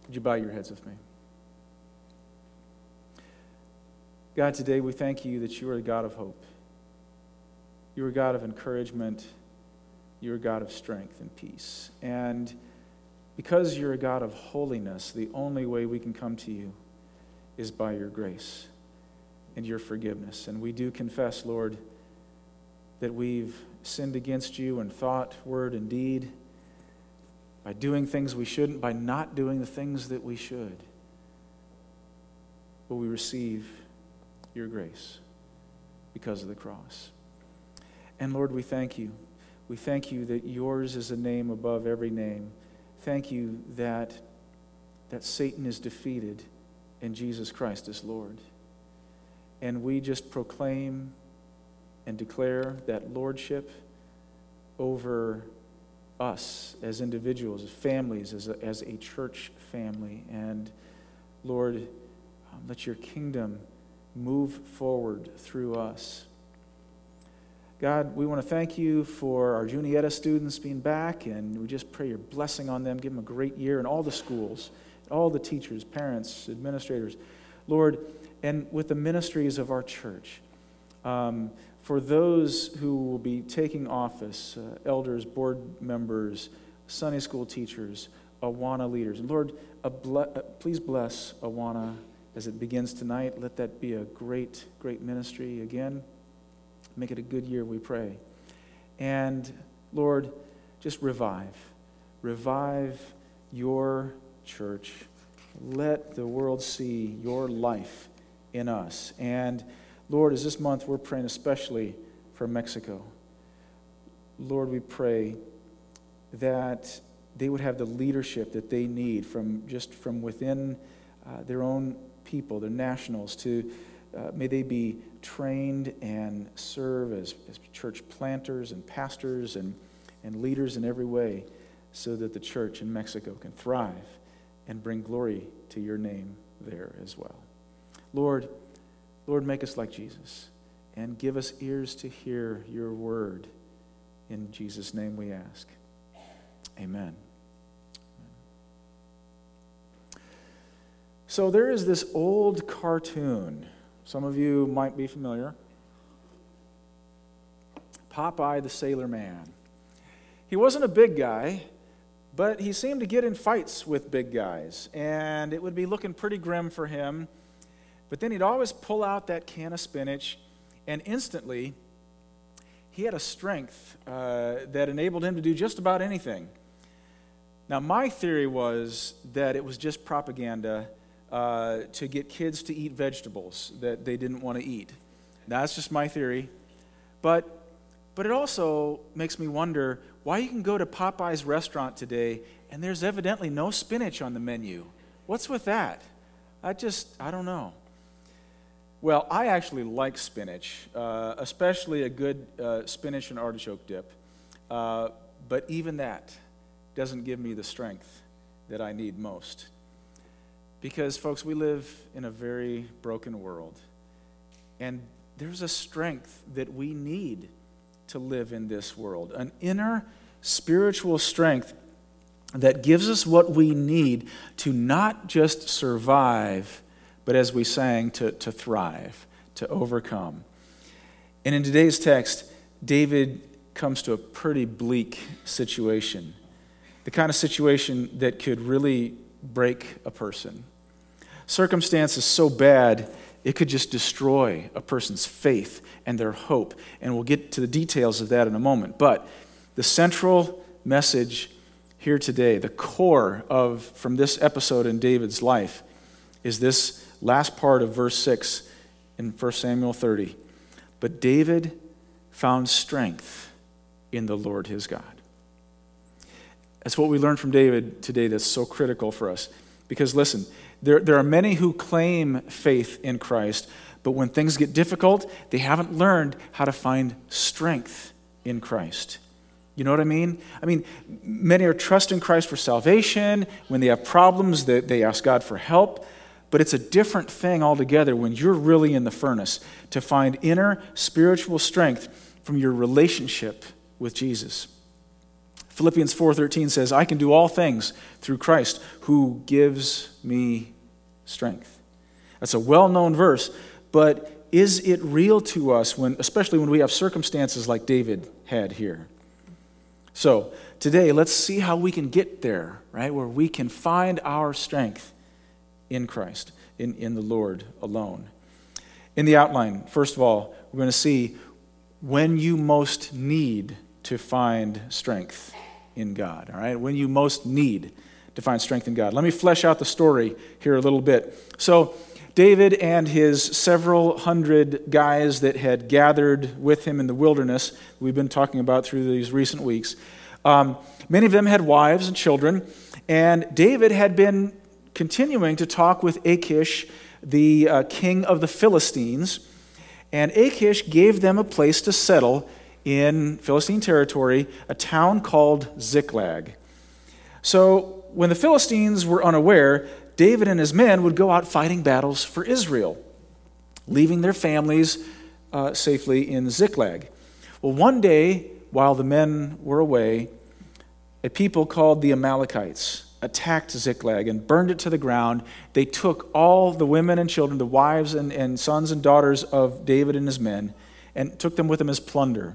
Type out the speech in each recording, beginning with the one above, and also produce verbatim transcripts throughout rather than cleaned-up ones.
Would you bow your heads with me? God, today we thank you that you are a God of hope. You are a God of encouragement. You are a God of strength and peace. And because you're a God of holiness, the only way we can come to you is by your grace and your forgiveness. And we do confess, Lord, that we've sinned against you in thought, word, and deed, by doing things we shouldn't, by not doing the things that we should. But we receive your grace because of the cross. And Lord, we thank you. We thank you that yours is a name above every name. Thank you that, that Satan is defeated and Jesus Christ is Lord. And we just proclaim and declare that lordship over us as individuals, as families, as a, as a church family. And Lord, um, let your kingdom move forward through us. God, we want to thank you for our Juniata students being back, and we just pray your blessing on them. Give them a great year in all the schools, all the teachers, parents, administrators. Lord, and with the ministries of our church, um, for those who will be taking office, uh, elders, board members, Sunday school teachers, Awana leaders. Lord, a ble- uh, please bless Awana as it begins tonight. Let that be a great, great ministry again. Make it a good year, we pray. And Lord, just revive. Revive your church. Let the world see your life in us. And Lord, as this month we're praying especially for Mexico. Lord, we pray that they would have the leadership that they need from just from within uh, their own people, their nationals, to uh, may they be trained and serve as, as church planters and pastors and, and leaders in every way so that the church in Mexico can thrive and bring glory to your name there as well. Lord, Lord, make us like Jesus and give us ears to hear your word. In Jesus' name we ask. Amen. So there is this old cartoon. Some of you might be familiar. Popeye the Sailor Man. He wasn't a big guy, but he seemed to get in fights with big guys, and it would be looking pretty grim for him. But then he'd always pull out that can of spinach, and instantly he had a strength uh, that enabled him to do just about anything. Now, my theory was that it was just propaganda uh, to get kids to eat vegetables that they didn't want to eat. Now, that's just my theory. But, but it also makes me wonder why you can go to Popeye's restaurant today and there's evidently no spinach on the menu. What's with that? I just, I don't know. Well, I actually like spinach, uh, especially a good uh, spinach and artichoke dip. Uh, but even that doesn't give me the strength that I need most. Because, folks, we live in a very broken world. And there's a strength that we need to live in this world, an inner spiritual strength that gives us what we need to not just survive, but as we sang, to, to thrive, to overcome. And in today's text, David comes to a pretty bleak situation, the kind of situation that could really break a person. Circumstances so bad, it could just destroy a person's faith and their hope. And we'll get to the details of that in a moment. But the central message here today, the core of from this episode in David's life, is this last part of verse six in First Samuel thirty. But David found strength in the Lord his God. That's what we learned from David today that's so critical for us. Because listen, there, there are many who claim faith in Christ, but when things get difficult, they haven't learned how to find strength in Christ. You know what I mean? I mean, many are trusting Christ for salvation. When they have problems, they, they ask God for help. But it's a different thing altogether when you're really in the furnace to find inner spiritual strength from your relationship with Jesus. Philippians four thirteen says, I can do all things through Christ who gives me strength. That's a well-known verse, but is it real to us, when, especially when we have circumstances like David had here? So today, let's see how we can get there, right, where we can find our strength in Christ, in, in the Lord alone. In the outline, first of all, we're going to see when you most need to find strength in God, all right? When you most need to find strength in God. Let me flesh out the story here a little bit. So David and his several hundred guys that had gathered with him in the wilderness, we've been talking about through these recent weeks, um, many of them had wives and children, and David had been continuing to talk with Achish, the uh, king of the Philistines, and Achish gave them a place to settle in Philistine territory, a town called Ziklag. So when the Philistines were unaware, David and his men would go out fighting battles for Israel, leaving their families uh, safely in Ziklag. Well, one day, while the men were away, a people called the Amalekites attacked Ziklag and burned it to the ground. They took all the women and children, the wives and, and sons and daughters of David and his men, and took them with them as plunder.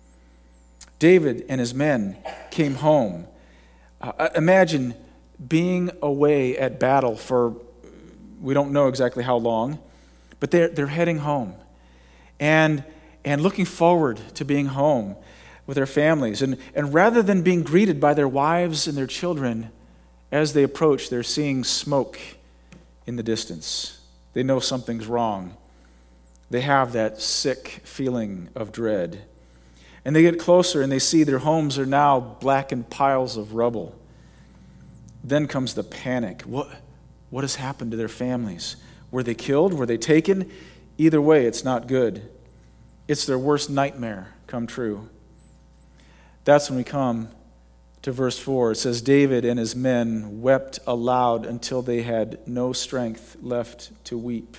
David and his men came home. Uh, imagine being away at battle for, we don't know exactly how long, but they're, they're heading home and, and looking forward to being home with their families. And, and rather than being greeted by their wives and their children, as they approach, they're seeing smoke in the distance. They know something's wrong. They have that sick feeling of dread. And they get closer and they see their homes are now blackened piles of rubble. Then comes the panic. What, what has happened to their families? Were they killed? Were they taken? Either way, it's not good. It's their worst nightmare come true. That's when we come to verse four. It says, David and his men wept aloud until they had no strength left to weep.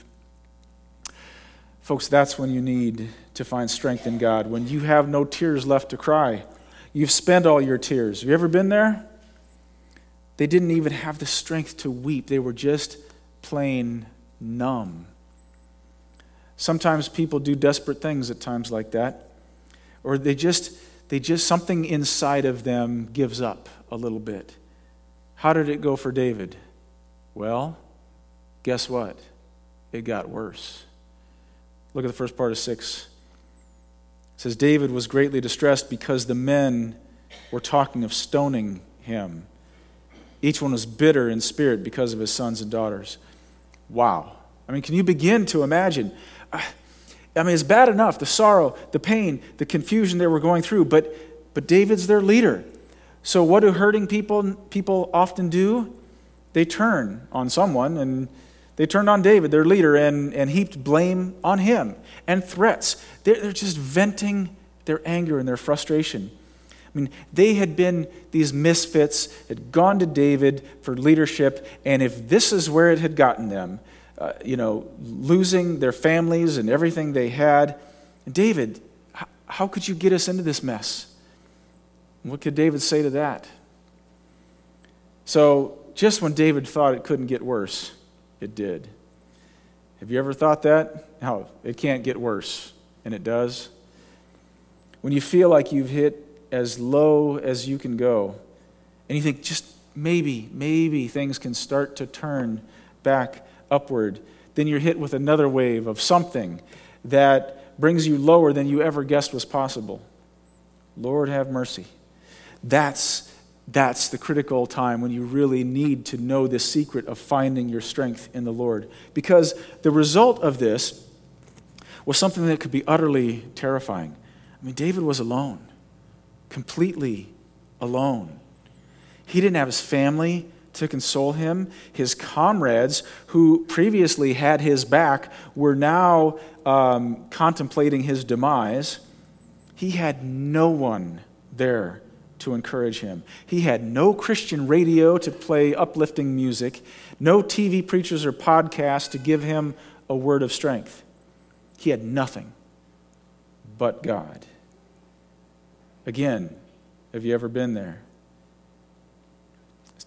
Folks, that's when you need to find strength in God, when you have no tears left to cry. You've spent all your tears. Have you ever been there? They didn't even have the strength to weep. They were just plain numb. Sometimes people do desperate things at times like that, or they just, they just, something inside of them gives up a little bit. How did it go for David? Well, guess what? It got worse. Look at the first part of six. It says, David was greatly distressed because the men were talking of stoning him. Each one was bitter in spirit because of his sons and daughters. Wow. I mean, can you begin to imagine? I mean, it's bad enough, the sorrow, the pain, the confusion they were going through, but but David's their leader. So what do hurting people people often do? They turn on someone, and they turned on David, their leader, and, and heaped blame on him and threats. They're, they're just venting their anger and their frustration. I mean, they had been these misfits, had gone to David for leadership, and if this is where it had gotten them, uh, you know, losing their families and everything they had, David, how, how could you get us into this mess? What could David say to that? So, just when David thought it couldn't get worse, it did. Have you ever thought that? No, it can't get worse, and it does. When you feel like you've hit as low as you can go, and you think just maybe, maybe things can start to turn back upward, then you're hit with another wave of something that brings you lower than you ever guessed was possible. Lord have mercy. That's, that's the critical time when you really need to know the secret of finding your strength in the Lord. Because the result of this was something that could be utterly terrifying. I mean, David was alone. Completely alone. He didn't have his family to console him. His comrades, who previously had his back, were now um, contemplating his demise. He had no one there to encourage him. He had no Christian radio to play uplifting music, no T V preachers or podcasts to give him a word of strength. He had nothing but God. Again, have you ever been there?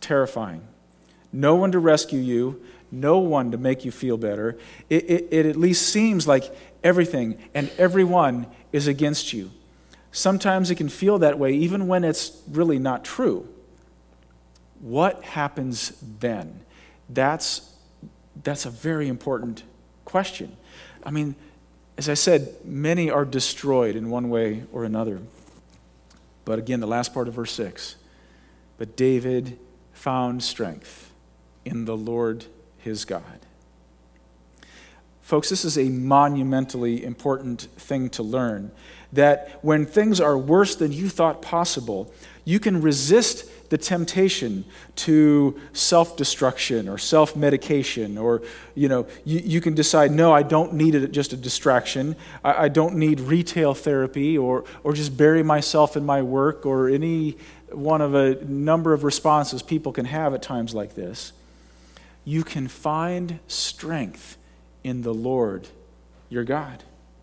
terrifying. No one to rescue you, no one to make you feel better. It, it, it at least seems like everything and everyone is against you. Sometimes it can feel that way even when it's really not true. What happens then? That's, that's a very important question. I mean, as I said, many are destroyed in one way or another. But again, the last part of verse six. But David found strength in the Lord his God. Folks, this is a monumentally important thing to learn. That when things are worse than you thought possible, you can resist the temptation to self-destruction or self-medication, or, you know, you, you can decide, no, I don't need it, just a distraction. I, I don't need retail therapy, or, or just bury myself in my work, or any one of a number of responses people can have at times like this. You can find strength in the Lord your God.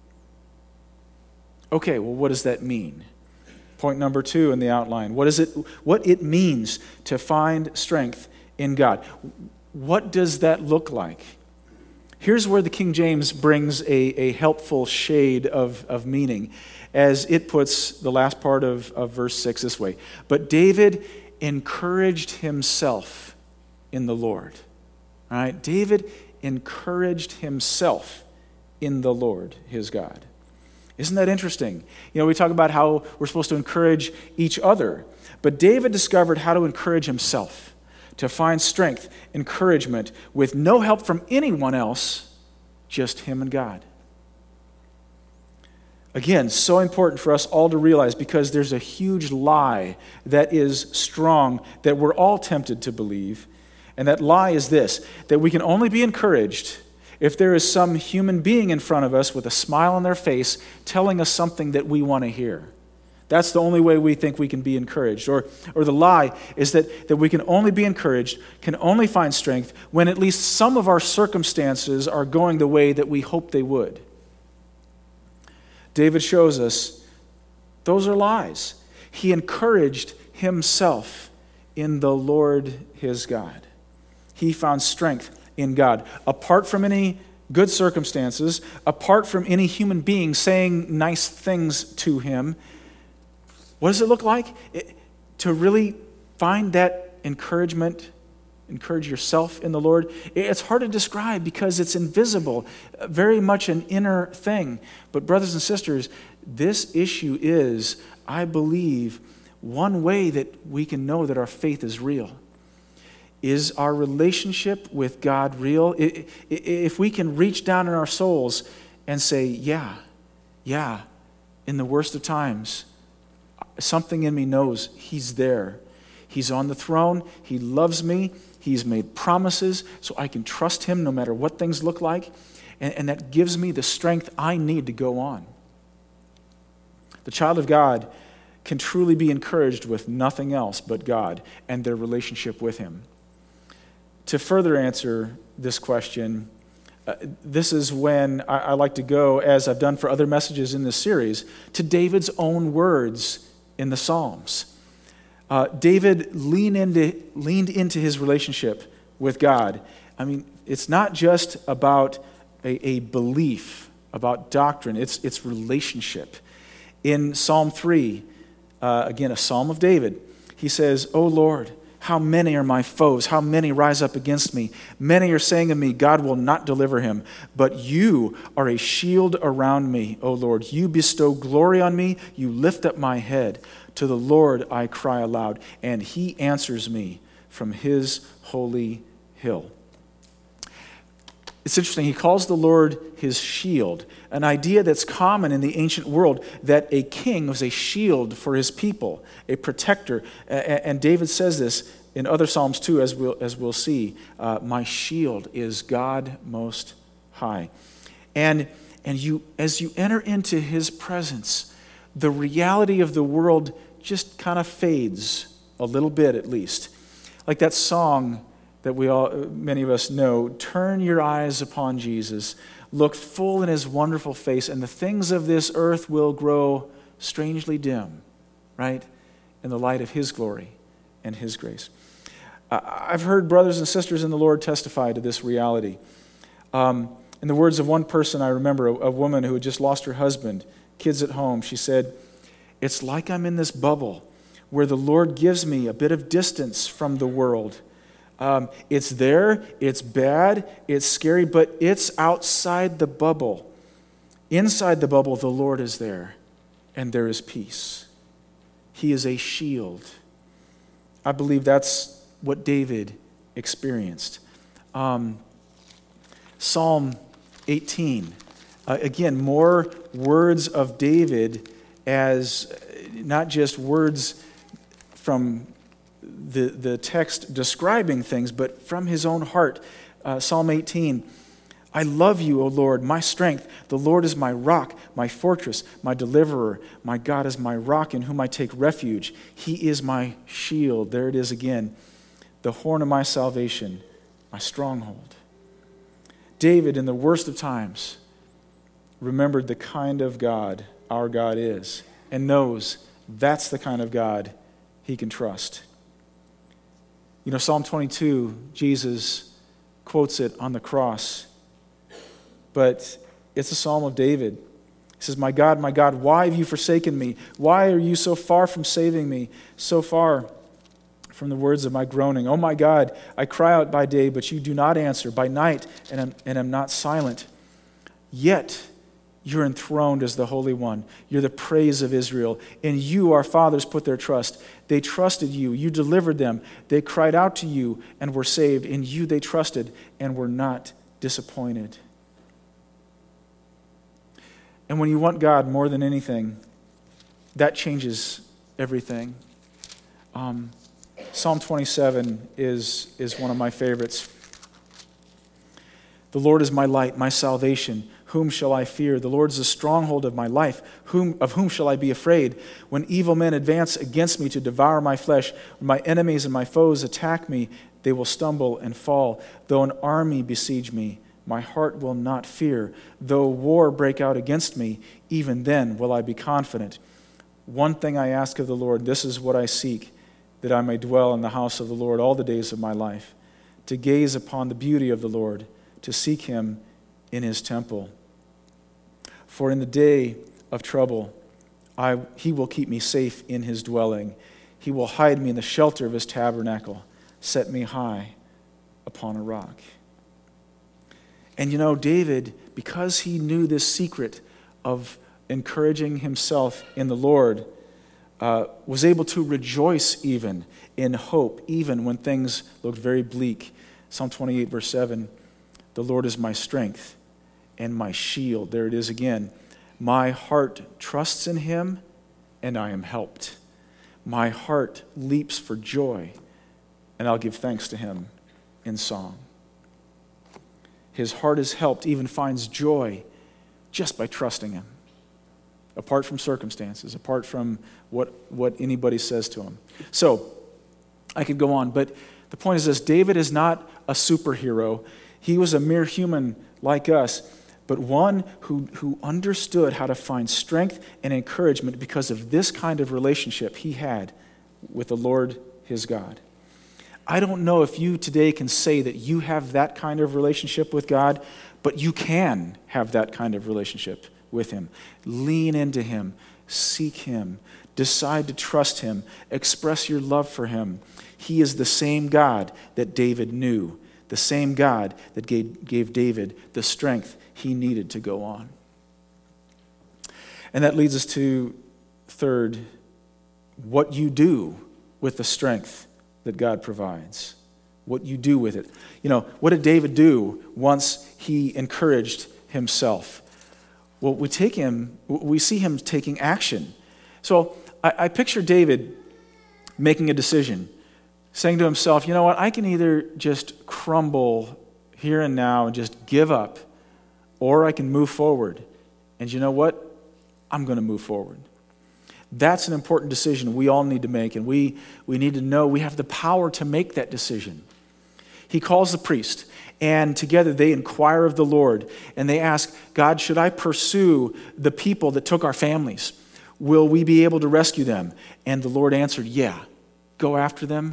Okay, well, what does that mean? Point number two in the outline. What is it, what it means to find strength in God. What does that look like? Here's where the King James brings a, a helpful shade of, of meaning, as it puts the last part of, of verse six this way. But David encouraged himself in the Lord. All right? David encouraged himself in the Lord, his God. Isn't that interesting? You know, we talk about how we're supposed to encourage each other, but David discovered how to encourage himself, to find strength, encouragement, with no help from anyone else, just him and God. Again, so important for us all to realize, because there's a huge lie that is strong that we're all tempted to believe, and that lie is this, that we can only be encouraged if there is some human being in front of us with a smile on their face telling us something that we want to hear. That's the only way we think we can be encouraged. Or, or the lie is that, that we can only be encouraged, can only find strength, when at least some of our circumstances are going the way that we hope they would. David shows us those are lies. He encouraged himself in the Lord his God. He found strength in God. Apart from any good circumstances, apart from any human being saying nice things to him, what does it look like? It, to really find that encouragement, encourage yourself in the Lord, it's hard to describe because it's invisible, very much an inner thing. But brothers and sisters, this issue is, I believe, one way that we can know that our faith is real. Is our relationship with God real? If we can reach down in our souls and say, yeah, yeah, in the worst of times, something in me knows He's there. He's on the throne. He loves me. He's made promises, so I can trust Him no matter what things look like. And, and that gives me the strength I need to go on. The child of God can truly be encouraged with nothing else but God and their relationship with Him. To further answer this question, uh, this is when I, I like to go, as I've done for other messages in this series, to David's own words in the Psalms. Uh, David leaned into, leaned into his relationship with God. I mean, it's not just about a, a belief, about doctrine, it's, it's relationship. In Psalm three, uh, again, a psalm of David, he says, "O Lord, how many are my foes? How many rise up against me? Many are saying of me, God will not deliver him. But you are a shield around me, O Lord. You bestow glory on me. You lift up my head. To the Lord I cry aloud, and He answers me from His holy hill." It's interesting. He calls the Lord His shield, an idea that's common in the ancient world, that a king was a shield for his people, a protector. And David says this in other Psalms too, as we'll, as we'll see. Uh, My shield is God Most High. And, and you, as you enter into His presence, the reality of the world just kind of fades a little bit, at least. Like that song that we all, many of us know, "Turn your eyes upon Jesus, look full in His wonderful face, and the things of this earth will grow strangely dim," right? In the light of His glory and His grace. I've heard brothers and sisters in the Lord testify to this reality. Um, in the words of one person I remember, a, a woman who had just lost her husband, kids at home, she said, "It's like I'm in this bubble where the Lord gives me a bit of distance from the world. Um, it's there, it's bad, it's scary, but it's outside the bubble. Inside the bubble, the Lord is there, and there is peace. He is a shield." I believe that's what David experienced. Um, Psalm eighteen, uh, again, more words of David as not just words from the, the text describing things, but from his own heart. Uh, Psalm eighteen, "I love you, O Lord, my strength. The Lord is my rock, my fortress, my deliverer. My God is my rock in whom I take refuge. He is my shield." There it is again. "The horn of my salvation, my stronghold." David, in the worst of times, remembered the kind of God our God is and knows that's the kind of God he can trust. You know, Psalm twenty-two, Jesus quotes it on the cross, but it's a psalm of David. He says, "My God, my God, why have you forsaken me? Why are you so far from saving me, so far from the words of my groaning? Oh my God, I cry out by day, but you do not answer, by night, and am, and am not silent. Yet you're enthroned as the Holy One. You're the praise of Israel. In you our fathers put their trust. They trusted you. You delivered them. They cried out to you and were saved. In you they trusted and were not disappointed." And when you want God more than anything, that changes everything. Um, Psalm twenty-seven is, is one of my favorites. "The Lord is my light, my salvation. Whom shall I fear? The Lord is the stronghold of my life. Whom, of whom shall I be afraid? When evil men advance against me to devour my flesh, when my enemies and my foes attack me, they will stumble and fall. Though an army besiege me, my heart will not fear. Though war break out against me, even then will I be confident. One thing I ask of the Lord, this is what I seek, that I may dwell in the house of the Lord all the days of my life, to gaze upon the beauty of the Lord, to seek him in his temple. For in the day of trouble, I, he will keep me safe in his dwelling. He will hide me in the shelter of his tabernacle, set me high upon a rock." And you know, David, because he knew this secret of encouraging himself in the Lord, uh, was able to rejoice even in hope, even when things looked very bleak. Psalm twenty-eight, verse seven, "The Lord is my strength and my shield." There it is again. "My heart trusts in him, and I am helped. My heart leaps for joy, and I'll give thanks to him in song." His heart is helped, even finds joy just by trusting him, apart from circumstances, apart from what, what anybody says to him. So, I could go on, but the point is this: David is not a superhero. He was a mere human like us, but one who, who understood how to find strength and encouragement because of this kind of relationship he had with the Lord his God. I don't know if you today can say that you have that kind of relationship with God, but you can have that kind of relationship with him. Lean into him, seek him, decide to trust him, express your love for him. He is the same God that David knew, the same God that gave, gave David the strength he needed to go on. And that leads us to, third, what you do with the strength that God provides. What you do with it. You know, what did David do once he encouraged himself? Well, we take him, we see him taking action. So I, I picture David making a decision, saying to himself, you know what, I can either just crumble here and now and just give up, or I can move forward. And you know what? I'm going to move forward. That's an important decision we all need to make, and we, we need to know we have the power to make that decision. He calls the priest, and together they inquire of the Lord, and they ask, God, should I pursue the people that took our families? Will we be able to rescue them? And the Lord answered, yeah, go after them.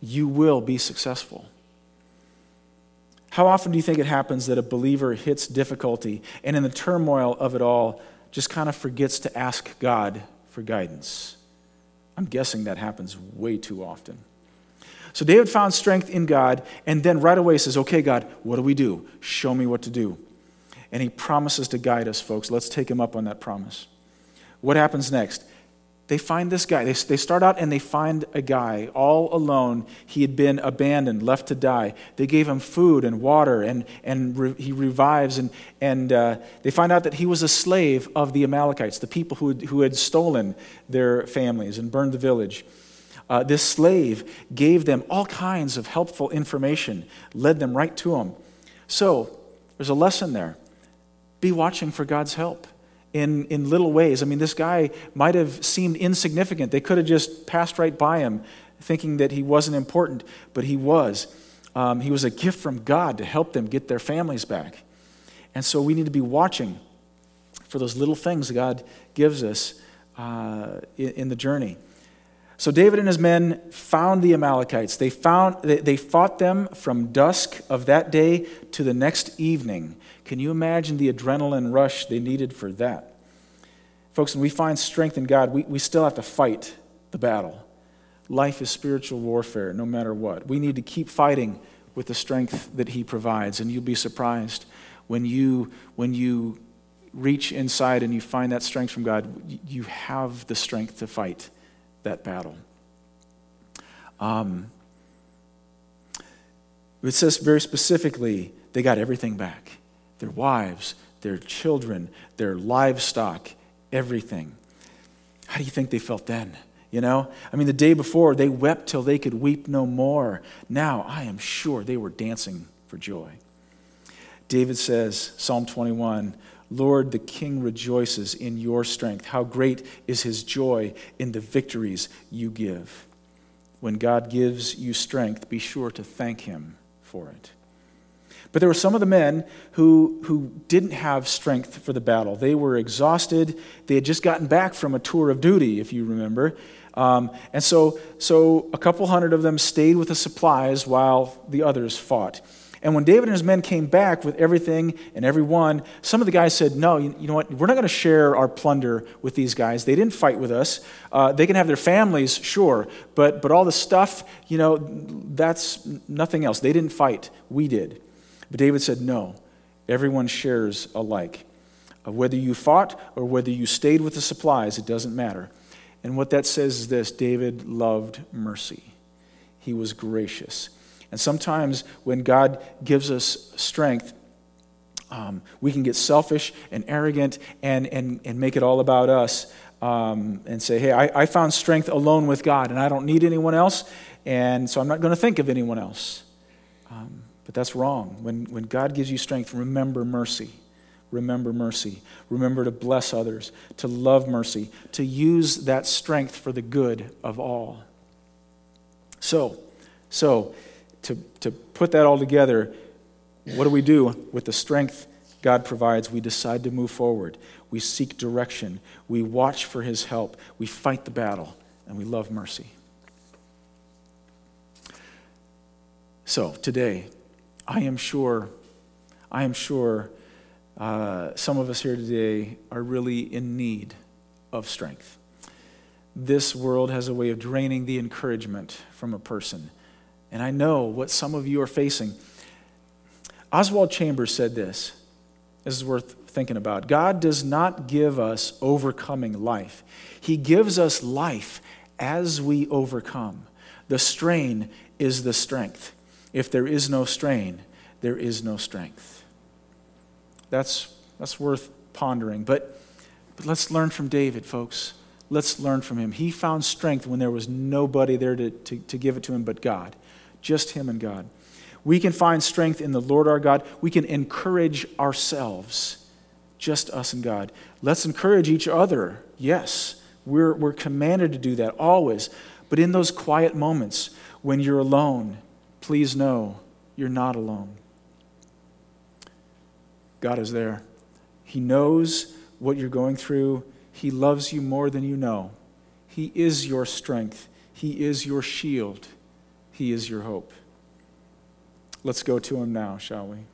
you will be successful. How often do you think it happens that a believer hits difficulty and in the turmoil of it all just kind of forgets to ask God for guidance? I'm guessing that happens way too often. So David found strength in God and then right away says, okay, God, what do we do? Show me what to do. And he promises to guide us, folks. Let's take him up on that promise. What happens next? They find this guy. They, they start out and they find a guy all alone. He had been abandoned, left to die. They gave him food and water, and, and re, he revives. And, and uh, they find out that he was a slave of the Amalekites, the people who, who had stolen their families and burned the village. Uh, this slave gave them all kinds of helpful information, led them right to him. So there's a lesson there. Be watching for God's help. In, in little ways. I mean, this guy might have seemed insignificant. They could have just passed right by him thinking that he wasn't important, but he was. Um, he was a gift from God to help them get their families back. And so we need to be watching for those little things God gives us uh, in, in the journey. So David and his men found the Amalekites. They found they, they fought them from dusk of that day to the next evening. Can you imagine the adrenaline rush they needed for that? Folks, when we find strength in God, we, we still have to fight the battle. Life is spiritual warfare, no matter what. We need to keep fighting with the strength that he provides, and you'll be surprised when you, when you reach inside and you find that strength from God, you have the strength to fight that battle. Um, it says very specifically, they got everything back. Their wives, their children, their livestock, everything. How do you think they felt then? You know? I mean, the day before, they wept till they could weep no more. Now, I am sure they were dancing for joy. David says, Psalm twenty-one, Lord, the king rejoices in your strength. How great is his joy in the victories you give. When God gives you strength, be sure to thank him for it. But there were some of the men who, who didn't have strength for the battle. They were exhausted. They had just gotten back from a tour of duty, if you remember. Um, and so, so a couple hundred of them stayed with the supplies while the others fought. And when David and his men came back with everything and everyone, some of the guys said, no, you, you know what, we're not going to share our plunder with these guys. They didn't fight with us. Uh, they can have their families, sure, but, but all the stuff, you know, that's nothing else. They didn't fight. We did. But David said, no, everyone shares alike. Uh, whether you fought or whether you stayed with the supplies, it doesn't matter. And what that says is this: David loved mercy. He was gracious. And sometimes when God gives us strength, um, we can get selfish and arrogant and, and, and make it all about us um, and say, hey, I, I found strength alone with God and I don't need anyone else, and so I'm not going to think of anyone else. Um, But that's wrong. When, when God gives you strength, remember mercy. Remember mercy. Remember to bless others, to love mercy, to use that strength for the good of all. So, so to, to put that all together, what do we do with the strength God provides? We decide to move forward. We seek direction. We watch for his help. We fight the battle, and we love mercy. So, today, I am sure, I am sure uh, some of us here today are really in need of strength. This world has a way of draining the encouragement from a person. And I know what some of you are facing. Oswald Chambers said this. This is worth thinking about. God does not give us overcoming life. He gives us life as we overcome. The strain is the strength. If there is no strain, there is no strength. That's, that's worth pondering. But, but let's learn from David, folks. Let's learn from him. He found strength when there was nobody there to, to, to give it to him but God. Just him and God. We can find strength in the Lord our God. We can encourage ourselves. Just us and God. Let's encourage each other. Yes, we're, we're commanded to do that always. But in those quiet moments when you're alone, please know you're not alone. God is there. He knows what you're going through. He loves you more than you know. He is your strength. He is your shield. He is your hope. Let's go to him now, shall we?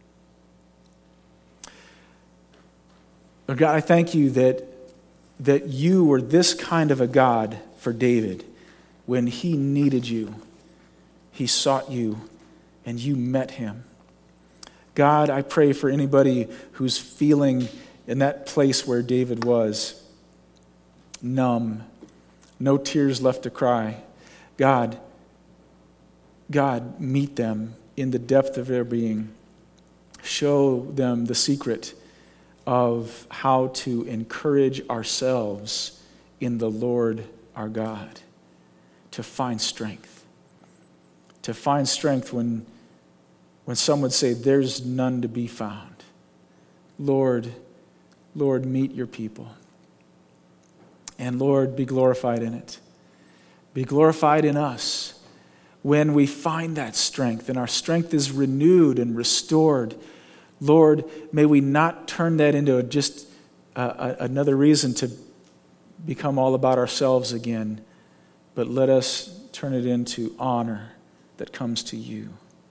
Lord God, I thank you that, that you were this kind of a God for David. When he needed you, he sought you, and you met him. God, I pray for anybody who's feeling in that place where David was, numb, no tears left to cry. God, God, meet them in the depth of their being. Show them the secret of how to encourage ourselves in the Lord our God, to find strength. To find strength when, when some would say, there's none to be found. Lord, Lord, meet your people. And Lord, be glorified in it. Be glorified in us when we find that strength and our strength is renewed and restored. Lord, may we not turn that into a, just uh, a, another reason to become all about ourselves again, but let us turn it into honor that comes to you.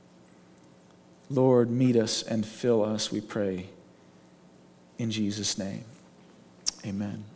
Lord, meet us and fill us, we pray. In Jesus' name, amen.